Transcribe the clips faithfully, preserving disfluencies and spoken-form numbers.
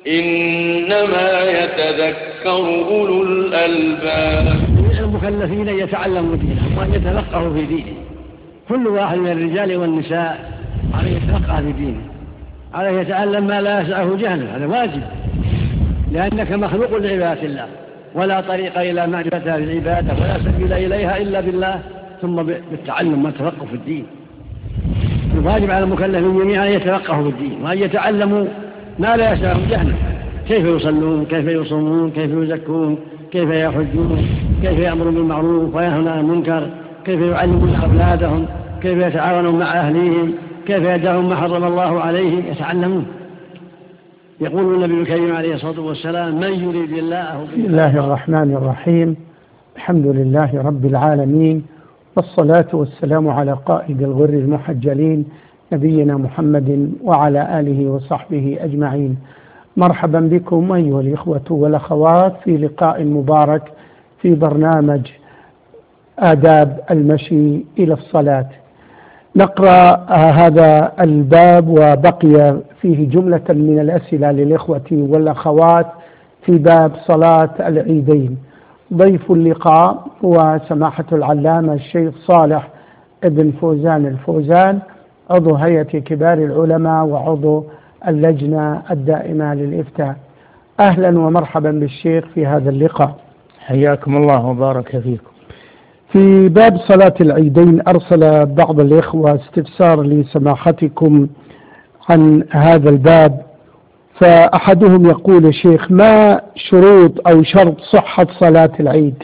إنما يتذكر أولو الألباب. المكلفين يتعلموا دينهم وأن يتفقهوا في دينه. كل واحد من الرجال والنساء عليه يتفقه في دينه، عليه يتعلم ما لا يسعه جهله، هذا واجب، لأنك مخلوق لعبادة الله، ولا طريق إلى معرفتها بالعبادة ولا سبيل إليها إلا بالله ثم بالتعلم والتفقه في الدين. الواجب على المكلفين جميعا أن يتفقهوا في الدين وأن يتعلموا ما لا يسعهم جهله، كيف يصلون، كيف يصومون، كيف يزكون، كيف يحجون، كيف يأمرون بالمعروف وينهون عن المنكر، كيف يعلمون أولادهم، كيف يتعاونون مع أهليهم، كيف يدعون ما حرم الله عليهم، يتعلمون. يقول النبي الكريم عليه الصلاة والسلام: من يريد الله. بسم الله الرحمن الرحيم. الحمد لله رب العالمين، والصلاة والسلام على قائد الغر المحجلين نبينا محمد وعلى آله وصحبه أجمعين. مرحبا بكم أيها الإخوة والأخوات في لقاء مبارك في برنامج آداب المشي إلى الصلاة. نقرأ هذا الباب وبقي فيه جملة من الأسئلة للإخوة والأخوات في باب صلاة العيدين. ضيف اللقاء هو سماحة العلامة الشيخ صالح ابن فوزان الفوزان، عضو هيئة كبار العلماء وعضو اللجنة الدائمة للإفتاء. أهلا ومرحبا بالشيخ في هذا اللقاء. حياكم الله وبارك فيكم. في باب صلاة العيدين أرسل بعض الإخوة استفسار لسماحتكم عن هذا الباب، فأحدهم يقول: شيخ، ما شروط أو شرط صحة صلاة العيد؟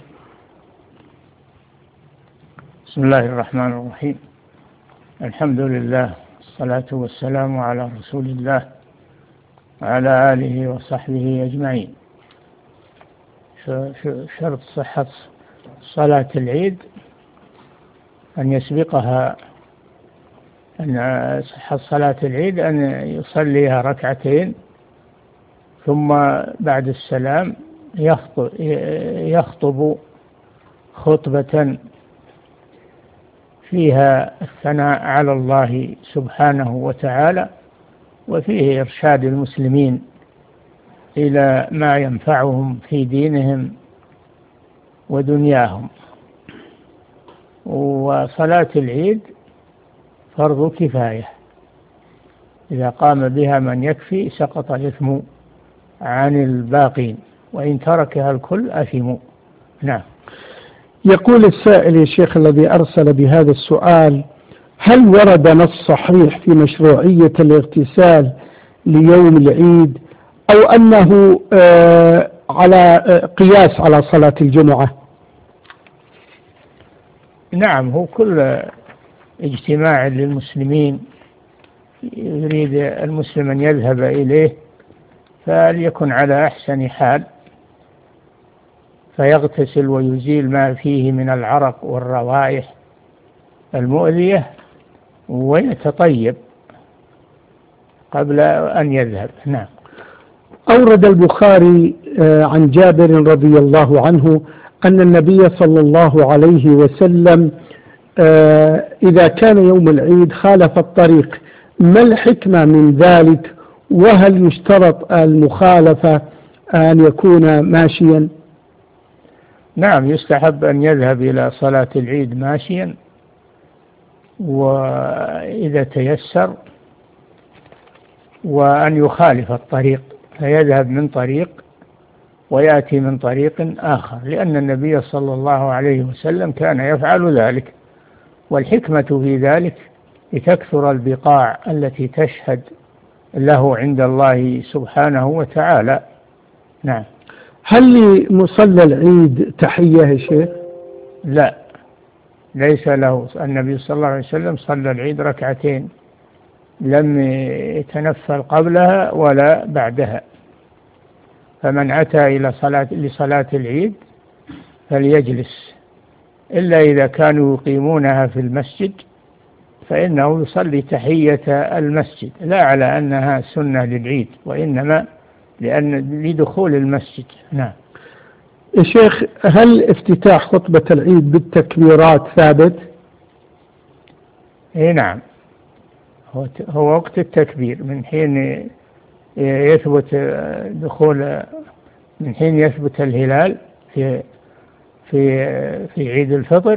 بسم الله الرحمن الرحيم. الحمد لله، الصلاة والسلام على رسول الله وعلى آله وصحبه أجمعين. شرط صحة صلاة العيد أن يسبقها أن صحة صلاة العيد أن يصليها ركعتين، ثم بعد السلام يخطب خطبة فيها الثناء على الله سبحانه وتعالى، وفيه إرشاد المسلمين إلى ما ينفعهم في دينهم ودنياهم. وصلاة العيد فرض كفاية، إذا قام بها من يكفي سقط الإثم عن الباقين، وإن تركها الكل أثموا. نعم. يقول السائل يا شيخ الذي أرسل بهذا السؤال: هل ورد نص صحيح في مشروعية الاغتسال ليوم العيد، أو أنه آه على قياس على صلاة الجمعة؟ نعم، هو كل اجتماع للمسلمين يريد المسلم أن يذهب إليه فليكن على أحسن حال، فيغتسل ويزيل ما فيه من العرق والروائح المؤذية ويتطيب قبل أن يذهب. نعم. أورد البخاري عن جابر رضي الله عنه أن النبي صلى الله عليه وسلم إذا كان يوم العيد خالف الطريق، ما الحكمة من ذلك؟ وهل يشترط المخالفة أن يكون ماشيا؟ نعم، يستحب أن يذهب إلى صلاة العيد ماشيا، وإذا تيسر، وأن يخالف الطريق فيذهب من طريق ويأتي من طريق آخر، لأن النبي صلى الله عليه وسلم كان يفعل ذلك. والحكمة في ذلك لتكثر البقاع التي تشهد له عند الله سبحانه وتعالى. نعم. هل لمصلى العيد تحية يا شيخ؟ لا، ليس له. النبي صلى الله عليه وسلم صلى العيد ركعتين، لم يتنفل قبلها ولا بعدها. فمن أتى إلى صلاة لصلاة العيد فليجلس، إلا إذا كانوا يقيمونها في المسجد فإنه يصلي تحية المسجد، لا على أنها سنة للعيد، وإنما لأن لدخول المسجد. نعم. يا شيخ، هل افتتاح خطبة العيد بالتكبيرات ثابت؟ إيه نعم، هو هو وقت التكبير من حين يثبت دخول من حين يثبت الهلال في في في عيد الفطر،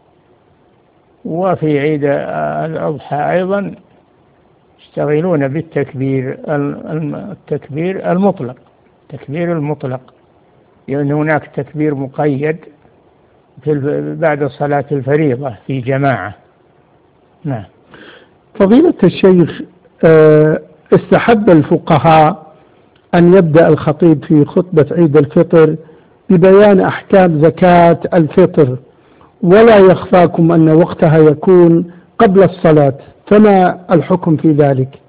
وفي عيد الأضحى أيضا يشتغلون بالتكبير التكبير المطلق التكبير المطلق لأن هناك تكبير مقيد في بعد صلاة الفريضة في جماعة. نعم. فضيلة الشيخ، استحب الفقهاء أن يبدأ الخطيب في خطبة عيد الفطر ببيان أحكام زكاة الفطر، ولا يخفاكم أن وقتها يكون قبل الصلاة، فما الحكم في ذلك؟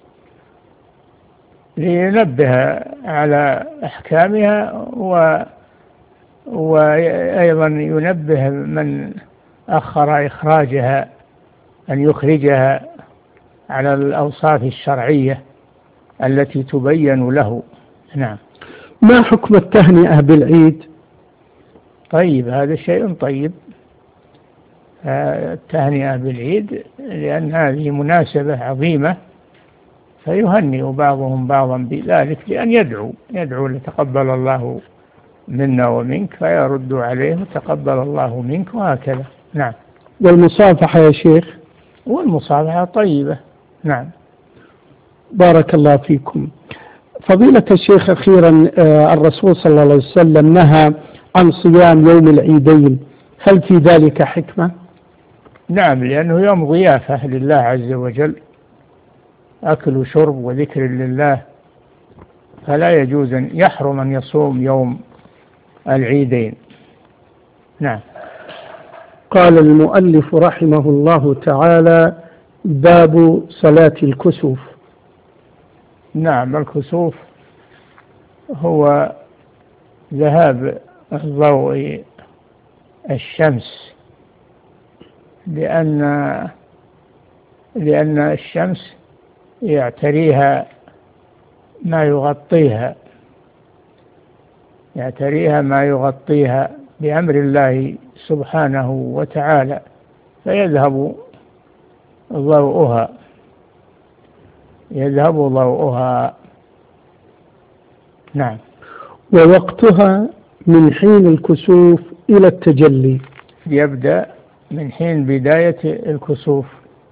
لينبه على أحكامها و وأيضا ينبه من أخر إخراجها أن يخرجها على الأوصاف الشرعية التي تبين له. نعم. ما حكم التهنئة بالعيد؟ طيب، هذا شيء طيب، التهنئة بالعيد، لأن هذه مناسبة عظيمة، فيهنئ بعضهم بعضا بذلك لأن يدعو يدعو لتقبل الله منا ومنك، فيرد عليه تقبل الله منك، وهكذا. نعم. والمصافحة يا شيخ؟ والمصافحة طيبة. نعم. بارك الله فيكم. فضيلة الشيخ، أخيرا الرسول صلى الله عليه وسلم نهى عن صيام يوم العيدين، هل في ذلك حكمة؟ نعم، لأنه يوم ضيافة لله عز وجل، أكل وشرب وذكر لله، فلا يجوز أن يحرم أن يصوم يوم العيدين. نعم. قال المؤلف رحمه الله تعالى: باب صلاة الكسوف. نعم، الكسوف هو ذهاب ضوء الشمس، لأن لأن الشمس يعتريها ما يغطيها يعتريها ما يغطيها بأمر الله سبحانه وتعالى، فيذهب ضوءها يذهب ضوءها. نعم. ووقتها من حين الكسوف إلى التجلي؟ يبدأ من حين بداية الكسوف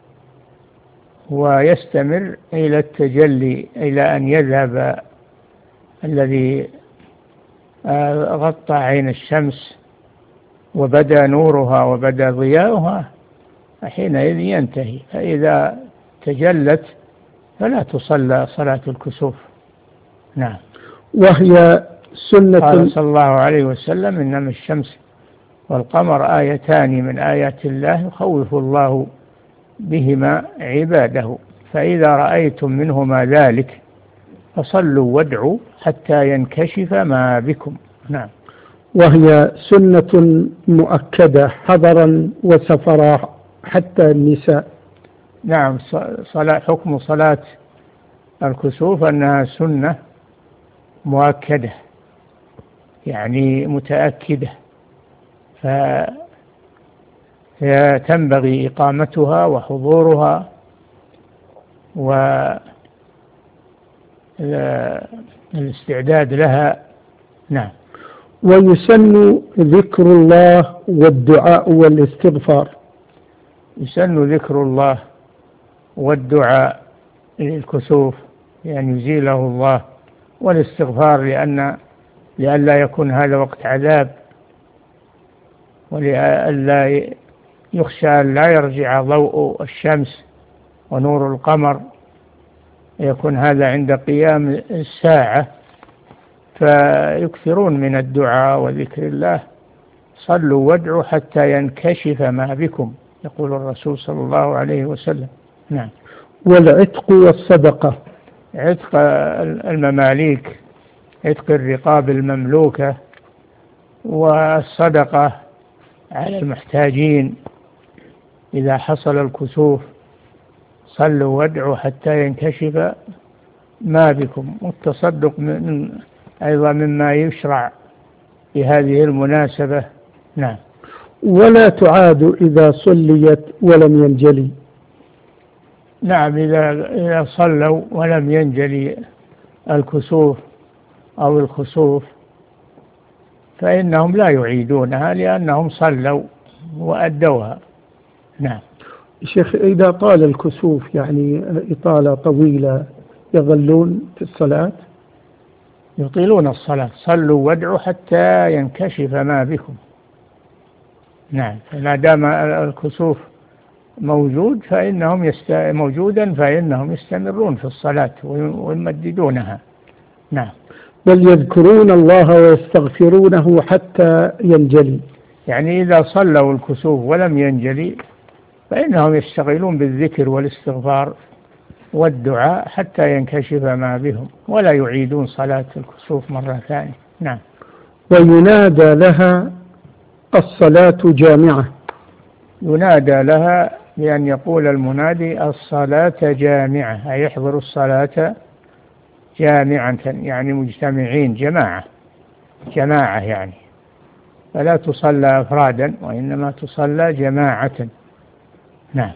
ويستمر إلى التجلي، إلى أن يذهب الذي غطى عين الشمس وبدا نورها وبدا ضياؤها، حينئذ ينتهي، فإذا تجلت فلا تصلى صلاة الكسوف. نعم. وهي سنة. قال صلى الله عليه وسلم: إنما الشمس والقمر آيتان من آيات الله يخوف الله بهما عباده، فإذا رأيتم منهما ذلك فصلوا وادعوا حتى ينكشف ما بكم. نعم. وهي سنة مؤكدة حضرا وسفرا حتى النساء. نعم. صلاة حكم صلاة الكسوف أنها سنة مؤكدة، يعني متأكدة، فتنبغي إقامتها وحضورها والاستعداد لها. نعم. ويسن ذكر الله والدعاء والاستغفار. يسن ذكر الله والدعاء للكسوف يعني يزيله الله، والاستغفار لأن لئلا يكون هذا وقت عذاب، ولئلا يخشى أن لا يرجع ضوء الشمس ونور القمر، يكون هذا عند قيام الساعة، فيكثرون من الدعاء وذكر الله. صلوا وادعوا حتى ينكشف ما بكم، يقول الرسول صلى الله عليه وسلم. نعم. والعتق والصدقة. عتق المماليك، عتق الرقاب المملوكة، والصدقة على المحتاجين إذا حصل الكسوف. صلوا وادعوا حتى ينكشف ما بكم. والتصدق من أيضا مما يشرع في هذه المناسبة. نعم. ولا تعاد إذا صليت ولم ينجلي. نعم، إذا إذا صلوا ولم ينجلي الكسوف أو الخسوف فإنهم لا يعيدونها لأنهم صلوا وأدوها. نعم. شيخ، إذا طال الكسوف يعني إطالة طويلة يظلون في الصلاة؟ يطيلون الصلاة. صلوا وادعوا حتى ينكشف ما بكم. نعم. ما دام الكسوف موجود فإنهم يست... موجودا فإنهم يستمرون في الصلاة ويمددونها. نعم. بل يذكرون الله ويستغفرونه حتى ينجلي. يعني إذا صلوا الكسوف ولم ينجلي فإنهم يشتغلون بالذكر والاستغفار والدعاء حتى ينكشف ما بهم ولا يعيدون صلاة الكسوف مرة ثانية. نعم. وينادى لها الصلاة جامعة. ينادى لها بأن يقول المنادي الصلاة جامعة، أي يحضر الصلاة جامعة يعني مجتمعين، جماعة جماعة يعني، فلا تصلى أفرادا وإنما تصلى جماعة. نعم.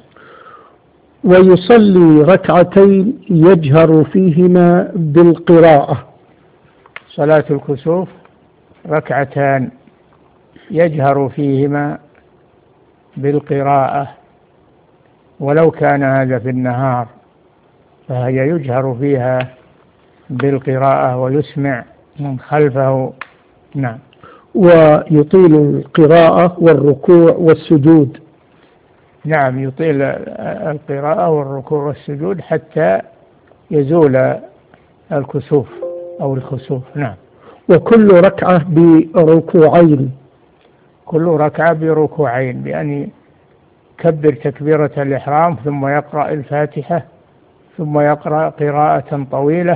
ويصلي ركعتين يجهر فيهما بالقراءة. صلاة الكسوف ركعتان يجهر فيهما بالقراءة، ولو كان هذا في النهار فهي يجهر فيها بالقراءة ويسمع من خلفه. نعم. ويطيل القراءة والركوع والسجود. نعم، يطيل القراءة والركوع والسجود حتى يزول الكسوف أو الخسوف. نعم. وكل ركعة بركوعين. كل ركعة بركوعين، بأن يكبر تكبيرة الإحرام ثم يقرأ الفاتحة ثم يقرأ قراءة طويلة،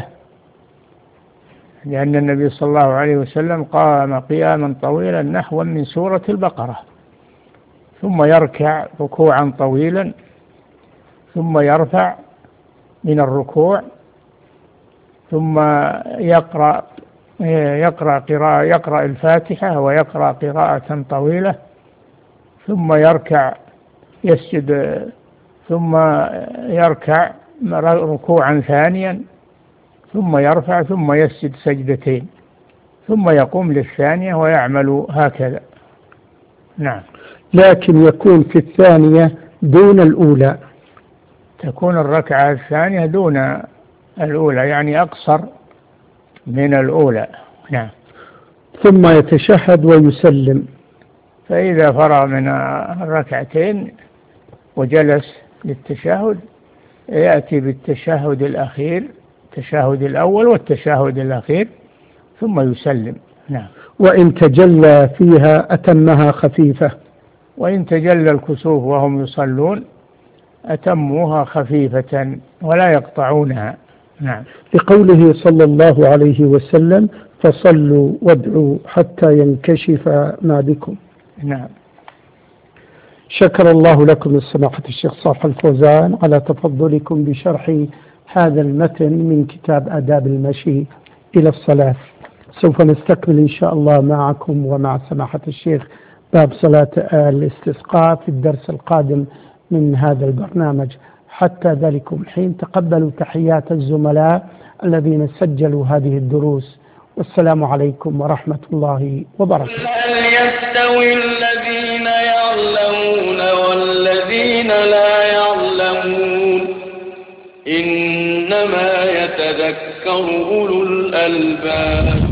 لأن النبي صلى الله عليه وسلم قام قياما طويلا نحو من سورة البقرة، ثم يركع ركوعا طويلا ثم يرفع من الركوع ثم يقرأ يقرأ قراءة يقرأ الفاتحة ويقرأ قراءة طويلة ثم يركع يسجد ثم يركع ركوعا ثانيا ثم يرفع ثم يسجد سجدتين ثم يقوم للثانية ويعمل هكذا. نعم. لكن يكون في الثانية دون الأولى. تكون الركعة الثانية دون الأولى، يعني أقصر من الأولى. نعم. ثم يتشهد ويسلم. فإذا فرغ من الركعتين وجلس للتشهد يأتي بالتشهد الأخير، التشهد الأول والتشهد الأخير، ثم يسلم. نعم. وإن تجلى فيها أتمها خفيفة. وإن تجلى الكسوف وهم يصلون أتموها خفيفة ولا يقطعونها. نعم. لقوله صلى الله عليه وسلم فصلوا وادعوا حتى ينكشف ما بكم. نعم. شكر الله لكم سماحة الشيخ صالح الفوزان على تفضلكم بشرح هذا المتن من كتاب آداب المشي إلى الصلاة. سوف نستكمل إن شاء الله معكم ومع سماحة الشيخ باب صلاة الاستسقاء في الدرس القادم من هذا البرنامج. حتى ذلكم الحين تقبلوا تحيات الزملاء الذين سجلوا هذه الدروس، والسلام عليكم ورحمة الله وبركاته. هل يستوي الذين يعلمون والذين لا يعلمون؟ إنما يتذكر أولو الألباب.